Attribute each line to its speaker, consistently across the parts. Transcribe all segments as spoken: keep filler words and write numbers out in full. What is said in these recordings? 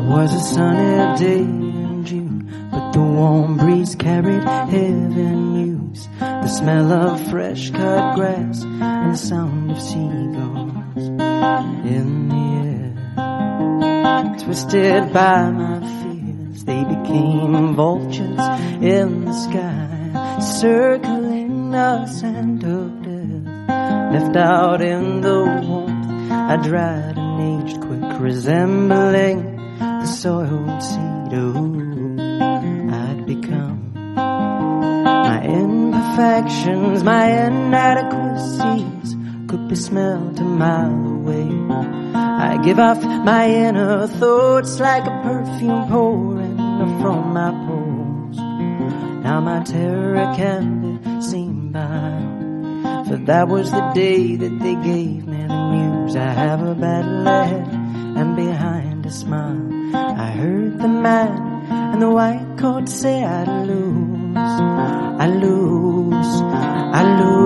Speaker 1: was a sunny day in June, but the warm breeze carried heaven news. The smell of fresh cut grass and the sound of seagulls in the air. Twisted by my fears, they became vultures in the sky, circling us and of death. Left out in the warmth, I dried and aged quick, resembling the soiled seed oh, I'd become. My imperfections, my inadequacies could be smelled a mile away. I give off my inner thoughts like a perfume pouring from my pores. Now my terror can be seen by, for that was the day that they gave me the news. I have a battle ahead, and behind a smile I heard the man and the white coat say I'd lose, I lose, I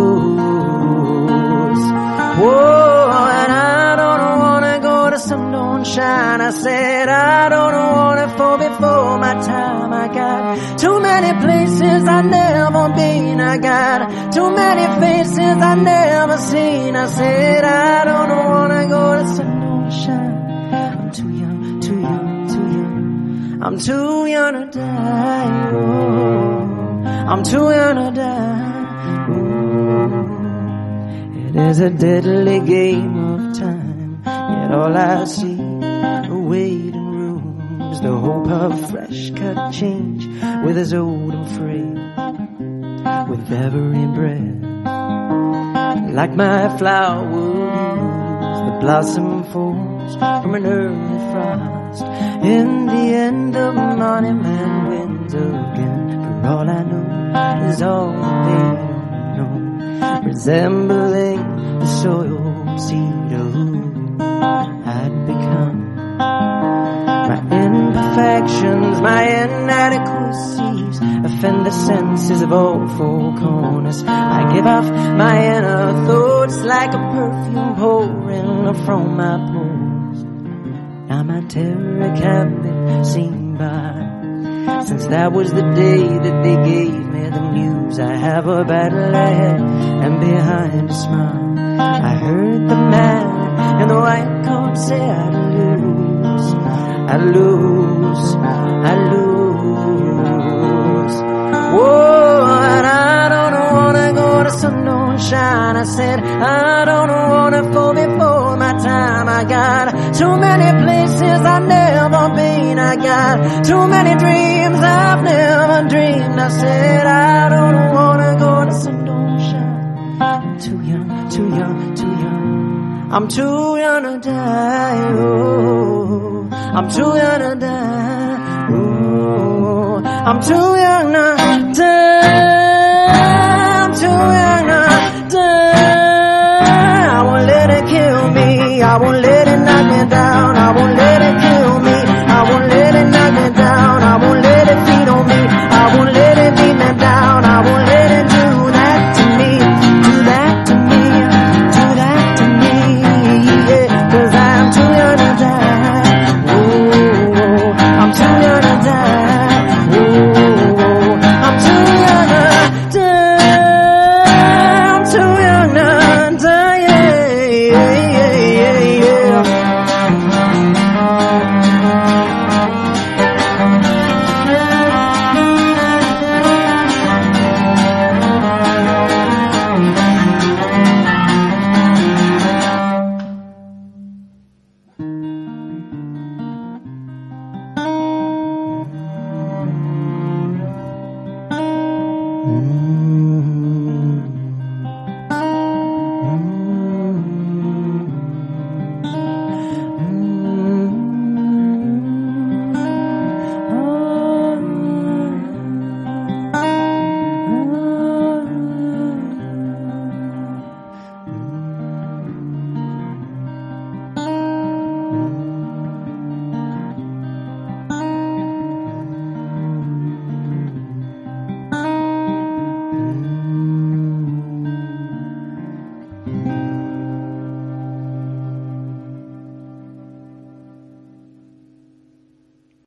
Speaker 1: lose. Whoa, and I don't wanna go to sun don't shine. I said I don't wanna fall before my time. I got too many places I never been. I got too many faces I never seen. I said I don't wanna go to sun don't shine. I'm too young, too young, too young. I'm too young to die. Oh, I'm too young to die. Oh, it is a deadly game of time, yet all I see are waiting rooms. The hope of fresh cut change withers old and frail with every breath. Like my flower leaves, the blossom falls from an early frost. In the end of morning, man wins again. For all I know is all they don't know, resembling the soiled seed oh, I'd become. My imperfections, my inadequacies offend the senses of all four corners. I give off my inner thoughts like a perfume pouring from my pores. Now my terror can be seen by, since that was the day that they gave me the news. I have a battle ahead, and behind a smile I heard the man in the white coat say I'd lose, I'd lose, I'd lose. Whoa, and I don't wanna go to sun don't shine. I said I don't wanna fall before my time. I got too many places I've never been. I got too many dreams I've never dreamed. I said I don't wanna go to sun don't shine. I'm too young, too young, too young. I'm too young to die. Oh, I'm too young to die. Oh, I'm too young to die. I'm too young to die. I won't let it kill me. I won't let